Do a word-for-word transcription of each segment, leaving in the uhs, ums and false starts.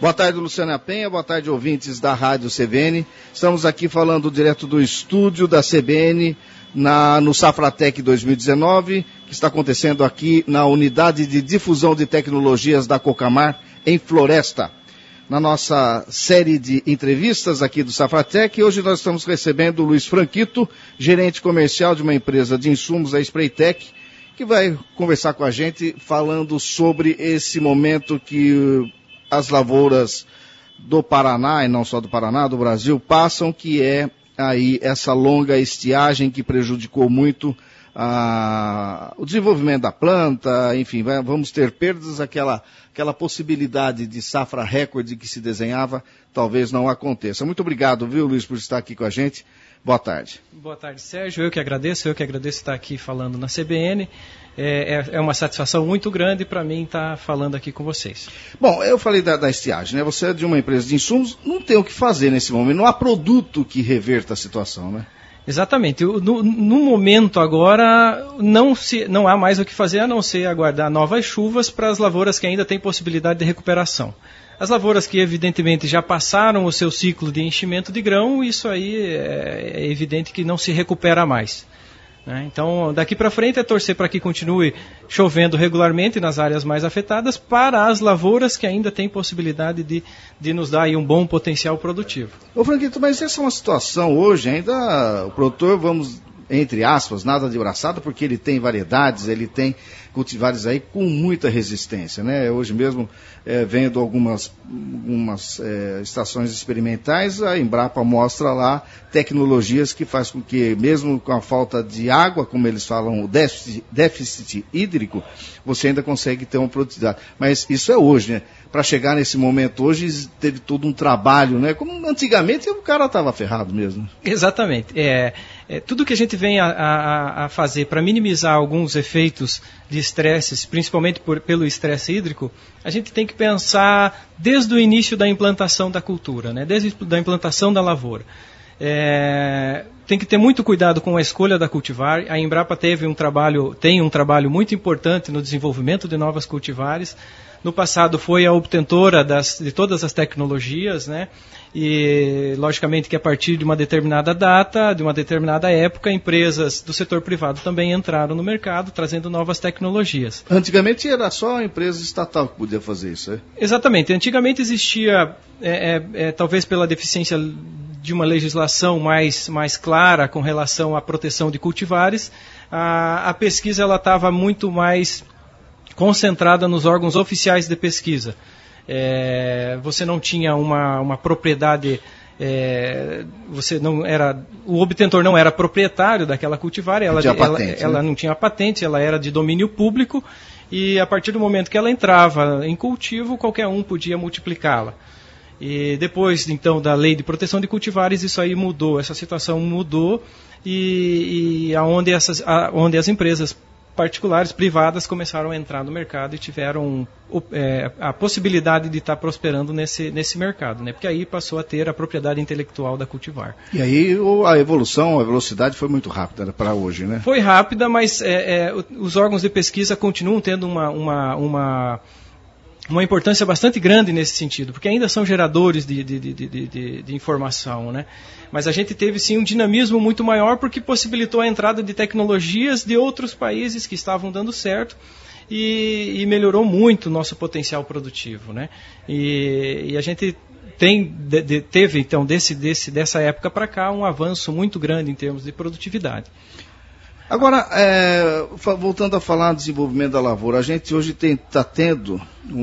Boa tarde, Luciana Penha, boa tarde, ouvintes da Rádio C B N. Estamos aqui falando direto do estúdio da C B N na, no Safratec dois mil e dezenove, que está acontecendo aqui na Unidade de Difusão de Tecnologias da Cocamar, em Floresta. Na nossa série de entrevistas aqui do Safratec, hoje nós estamos recebendo o Luiz Franquito, gerente comercial de uma empresa de insumos, a Spraytec, que vai conversar com a gente falando sobre esse momento que as lavouras do Paraná, e não só do Paraná, do Brasil, passam, que é aí essa longa estiagem que prejudicou muito ah, o desenvolvimento da planta, enfim, vai, vamos ter perdas, aquela, aquela possibilidade de safra recorde que se desenhava, talvez não aconteça. Muito obrigado, viu, Luiz, por estar aqui com a gente. Boa tarde. Boa tarde, Sérgio. Eu que agradeço, eu que agradeço estar aqui falando na C B N. É, é, é uma satisfação muito grande para mim estar falando aqui com vocês. Bom, eu falei da, da estiagem, né? Você é de uma empresa de insumos, não tem o que fazer nesse momento, não há produto que reverta a situação, né? Exatamente. No, no momento agora, não, se, não há mais o que fazer a não ser aguardar novas chuvas para as lavouras que ainda têm possibilidade de recuperação. As lavouras que evidentemente já passaram o seu ciclo de enchimento de grão, isso aí é, é evidente que não se recupera mais. Né? Então, daqui para frente é torcer para que continue chovendo regularmente nas áreas mais afetadas para as lavouras que ainda têm possibilidade de, de nos dar aí um bom potencial produtivo. Ô Franquito, mas essa é uma situação hoje, ainda o produtor, vamos, entre aspas, nada de braçada, porque ele tem variedades, ele tem cultivares aí com muita resistência, né? Hoje mesmo, é, vendo algumas, algumas é, estações experimentais, a Embrapa mostra lá tecnologias que faz com que, mesmo com a falta de água, como eles falam, o déficit, déficit hídrico, você ainda consegue ter uma produtividade. Mas isso é hoje, né? Para chegar nesse momento hoje, teve todo um trabalho, né? Como antigamente o cara estava ferrado mesmo. Exatamente. É, é, tudo que a gente vem a, a, a fazer para minimizar alguns efeitos de estresses, principalmente por, pelo estresse hídrico, a gente tem que pensar desde o início da implantação da cultura, né? Desde a implantação da lavoura. É, tem que ter muito cuidado com a escolha da cultivar. A Embrapa teve um trabalho, tem um trabalho muito importante no desenvolvimento de novas cultivares. No passado foi a obtentora das, de todas as tecnologias, né? E logicamente que a partir de uma determinada data, de uma determinada época, empresas do setor privado também entraram no mercado, trazendo novas tecnologias. Antigamente era só a empresa estatal que podia fazer isso, é? Exatamente. Antigamente existia, é, é, é, talvez pela deficiência de uma legislação mais, mais clara com relação à proteção de cultivares, a, a pesquisa ela estava muito mais concentrada nos órgãos oficiais de pesquisa. É, você não tinha uma, uma propriedade, é, você não era, o obtentor não era proprietário daquela cultivar, ela, não ela, patente, ela né? não tinha patente, ela era de domínio público e a partir do momento que ela entrava em cultivo, qualquer um podia multiplicá-la. E depois, então, da lei de proteção de cultivares, isso aí mudou, essa situação mudou e, e aonde, essas, a, onde as empresas particulares, privadas, começaram a entrar no mercado e tiveram é, a possibilidade de estar prosperando nesse, nesse mercado, né? Porque aí passou a ter a propriedade intelectual da cultivar. E aí a evolução, a velocidade foi muito rápida para hoje, né? Foi rápida, mas é, é, os órgãos de pesquisa continuam tendo uma... uma, uma uma importância bastante grande nesse sentido, porque ainda são geradores de, de, de, de, de, de informação, né? Mas a gente teve sim um dinamismo muito maior porque possibilitou a entrada de tecnologias de outros países que estavam dando certo e, e melhorou muito o nosso potencial produtivo, né? E, e a gente tem, de, de, teve então desse, desse, dessa época para cá um avanço muito grande em termos de produtividade. Agora, é, voltando a falar do desenvolvimento da lavoura, a gente hoje está tendo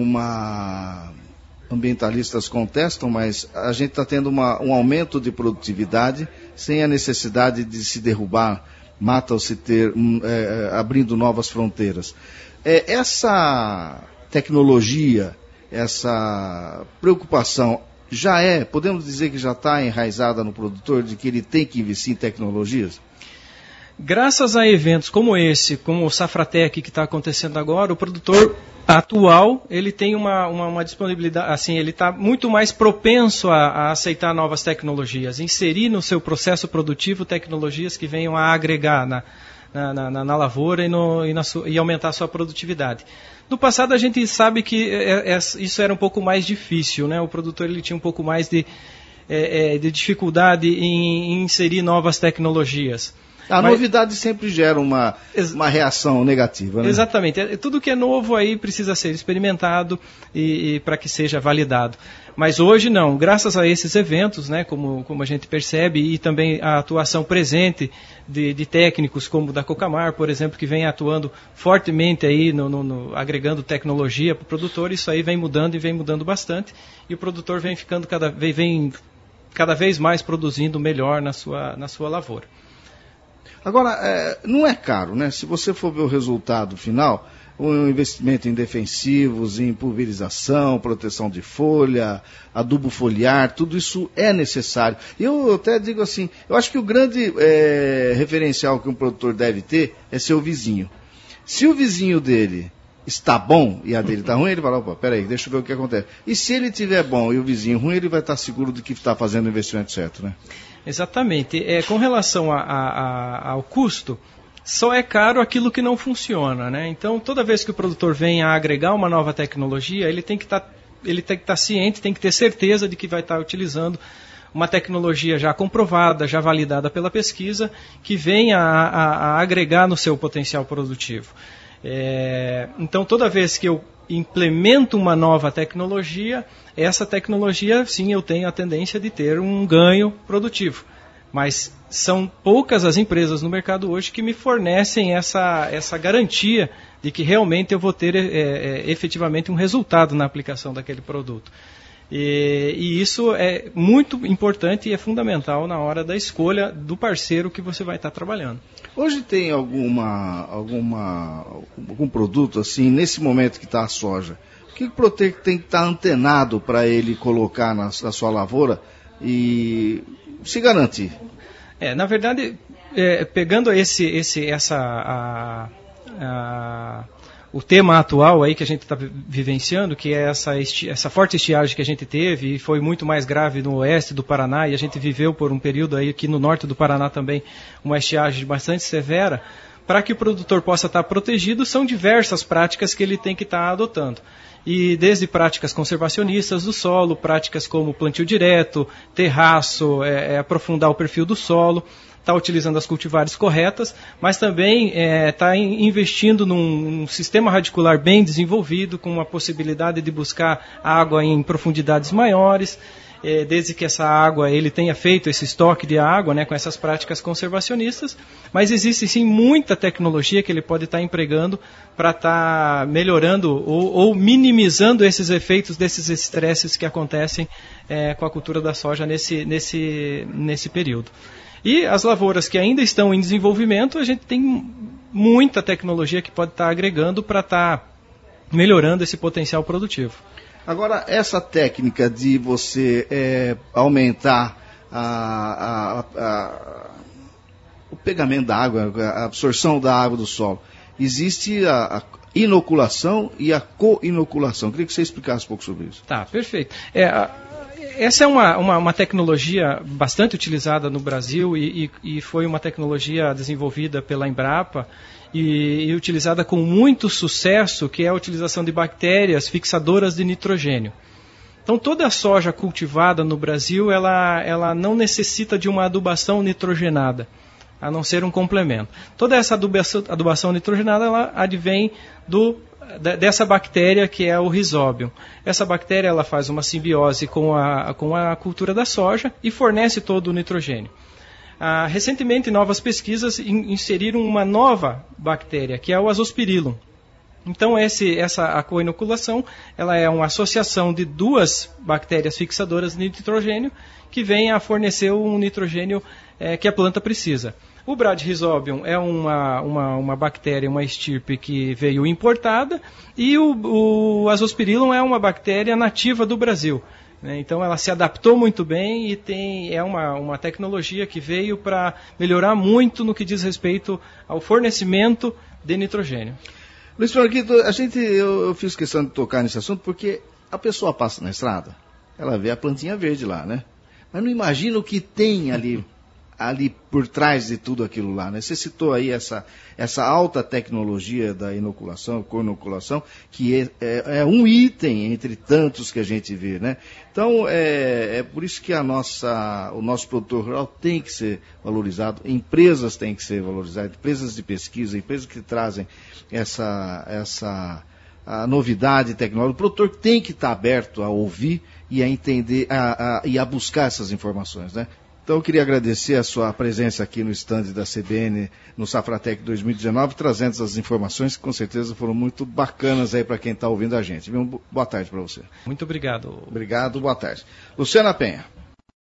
uma... Ambientalistas contestam, mas a gente está tendo uma, um aumento de produtividade sem a necessidade de se derrubar mata ou se ter, um, é, abrindo novas fronteiras. É, essa tecnologia, essa preocupação, já é, podemos dizer que já está enraizada no produtor, de que ele tem que investir em tecnologias? Graças a eventos como esse, como o Safratec que está acontecendo agora, o produtor atual ele tem uma, uma, uma disponibilidade, assim, ele está muito mais propenso a, a aceitar novas tecnologias, inserir no seu processo produtivo tecnologias que venham a agregar na, na, na, na lavoura e, no, e, na su, e aumentar a sua produtividade. No passado a gente sabe que é, é, isso era um pouco mais difícil, né? O produtor ele tinha um pouco mais de, é, é, de dificuldade em, em inserir novas tecnologias. A Mas, novidade sempre gera uma, uma reação negativa, né? Exatamente. Tudo que é novo aí precisa ser experimentado e, e para que seja validado. Mas hoje não. Graças a esses eventos, né, como, como a gente percebe, e também a atuação presente de, de técnicos como o da Cocamar, por exemplo, que vem atuando fortemente aí, no, no, no, agregando tecnologia para o produtor, isso aí vem mudando e vem mudando bastante. E o produtor vem ficando cada, vem, vem cada vez mais produzindo melhor na sua, na sua lavoura. Agora, é, não é caro, né? Se você for ver o resultado final, um investimento em defensivos, em pulverização, proteção de folha, adubo foliar, tudo isso é necessário. Eu até digo assim, eu acho que o grande é, referencial que um produtor deve ter é seu vizinho. Se o vizinho dele está bom e a dele está ruim, ele fala, opa, peraí, deixa eu ver o que acontece. E se ele estiver bom e o vizinho ruim, ele vai estar seguro de que está fazendo o investimento certo, né? Exatamente. É, com relação a, a, a, ao custo, só é caro aquilo que não funciona, né? Então, toda vez que o produtor vem a agregar uma nova tecnologia, ele tem que estar tá, ele tem que estar tá ciente, tem que ter certeza de que vai estar tá utilizando uma tecnologia já comprovada, já validada pela pesquisa, que venha a, a, a agregar no seu potencial produtivo. É, então, toda vez que eu implemento uma nova tecnologia, essa tecnologia, sim, eu tenho a tendência de ter um ganho produtivo. Mas são poucas as empresas no mercado hoje que me fornecem essa, essa garantia de que realmente eu vou ter é, é, efetivamente um resultado na aplicação daquele produto. E, e isso é muito importante e é fundamental na hora da escolha do parceiro que você vai estar trabalhando. Hoje tem alguma, alguma, algum produto assim, nesse momento que está a soja, o que o produtor tem que estar antenado para ele colocar na, na sua lavoura e se garantir? É, na verdade, é, pegando esse, esse, essa, a, a, o tema atual aí que a gente está vivenciando, que é essa, esti, essa forte estiagem que a gente teve, e foi muito mais grave no oeste do Paraná, e a gente viveu por um período aí aqui no norte do Paraná também, uma estiagem bastante severa. Para que o produtor possa estar protegido, são diversas práticas que ele tem que estar adotando. E desde práticas conservacionistas do solo, práticas como plantio direto, terraço, é, é, aprofundar o perfil do solo, está utilizando as cultivares corretas, mas também está é, investindo num, num sistema radicular bem desenvolvido, com uma possibilidade de buscar água em profundidades maiores, é, desde que essa água, ele tenha feito esse estoque de água, né, com essas práticas conservacionistas, mas existe sim muita tecnologia que ele pode estar tá empregando para estar tá melhorando ou, ou minimizando esses efeitos desses estresses que acontecem é, com a cultura da soja nesse, nesse, nesse período. E as lavouras que ainda estão em desenvolvimento, a gente tem muita tecnologia que pode estar tá agregando para estar tá melhorando esse potencial produtivo. Agora, essa técnica de você é, aumentar a, a, a, o pegamento da água, a absorção da água do solo, existe a, a inoculação e a co-inoculação. Queria que você explicasse um pouco sobre isso. Tá, perfeito. É, a, essa é uma, uma, uma tecnologia bastante utilizada no Brasil e, e, e foi uma tecnologia desenvolvida pela Embrapa, E, e utilizada com muito sucesso, que é a utilização de bactérias fixadoras de nitrogênio. Então, toda a soja cultivada no Brasil, ela, ela não necessita de uma adubação nitrogenada, a não ser um complemento. Toda essa adubação, adubação nitrogenada, ela advém do, dessa bactéria que é o Rhizobium. Essa bactéria, ela faz uma simbiose com a, com a cultura da soja e fornece todo o nitrogênio. Ah, recentemente, novas pesquisas in, inseriram uma nova bactéria, que é o Azospirillum. Então, esse, essa a co-inoculação, ela é uma associação de duas bactérias fixadoras de nitrogênio que vêm a fornecer um nitrogênio é, que a planta precisa. O Bradyrhizobium é uma, uma, uma bactéria, uma estirpe que veio importada, e o, o Azospirillum é uma bactéria nativa do Brasil. Então ela se adaptou muito bem e tem, é uma, uma tecnologia que veio para melhorar muito no que diz respeito ao fornecimento de nitrogênio. Luiz Marquito, a gente, eu, eu fiz questão de tocar nesse assunto porque a pessoa passa na estrada, ela vê a plantinha verde lá, né? Mas não imagina o que tem ali ali por trás de tudo aquilo lá, né? Você citou aí essa, essa alta tecnologia da inoculação, co-inoculação, que é, é, é um item entre tantos que a gente vê, né? Então, é, é por isso que a nossa, o nosso produtor rural tem que ser valorizado, empresas têm que ser valorizadas, empresas de pesquisa, empresas que trazem essa, essa a novidade tecnológica. O produtor tem que estar aberto a ouvir e a entender a, a, e a buscar essas informações, né? Então eu queria agradecer a sua presença aqui no estande da C B N no Safratec dois mil e dezenove, trazendo essas informações que com certeza foram muito bacanas aí para quem está ouvindo a gente. Boa tarde para você. Muito obrigado. Obrigado, boa tarde. Luciana Penha.